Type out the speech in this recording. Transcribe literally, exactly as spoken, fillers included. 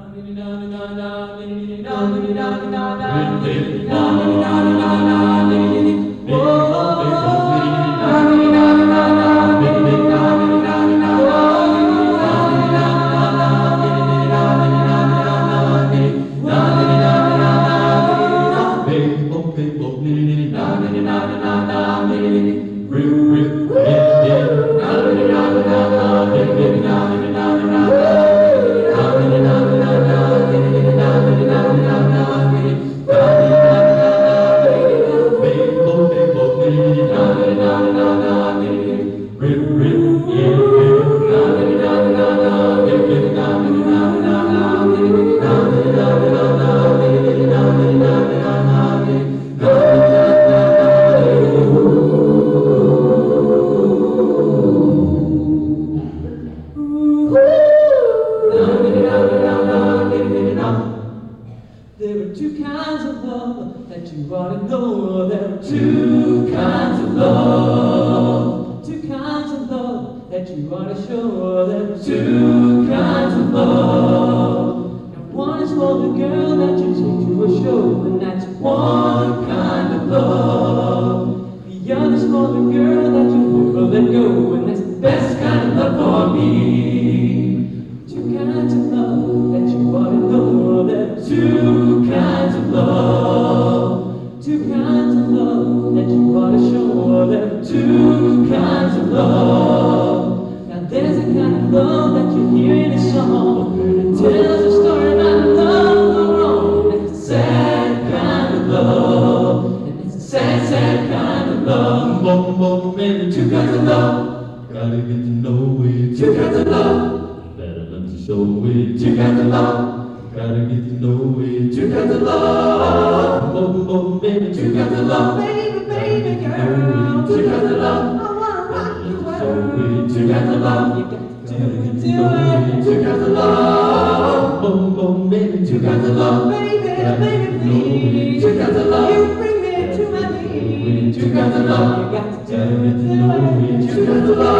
There are two kinds of love that you ought to know. There are two kinds of love. Two kinds of love that you ought to show. There are two kinds of love. Now one is for the girl that you take to a show, and that's one kind of love. The other's for the girl that you never let go, and that's the best kind of love for me. Two kinds of love that you ought to know. There are two kinds of love. Two kinds of love that you ought to show. There are two kinds of love. Now there's a kind of love that you hear in a song. It tells a story about love gone wrong. And it's a sad kind of love. And it's a sad, sad kind of love. More, more, many two kinds of love. Gotta get to know it. Two kinds of love. Better learn to show it. Two kinds of love. Gotta get to know it. Two kinds of love. More, more, many two kinds of love. Baby, baby girl. Two kinds of love. I wanna rock the world. Two kinds of love. You got to do it. Two kinds of love. Boom, boom, baby. Two kinds of love. Baby, baby, please. Two kinds of love. You bring me to my knees. Two kinds of love. You got to do it. Two kinds of love.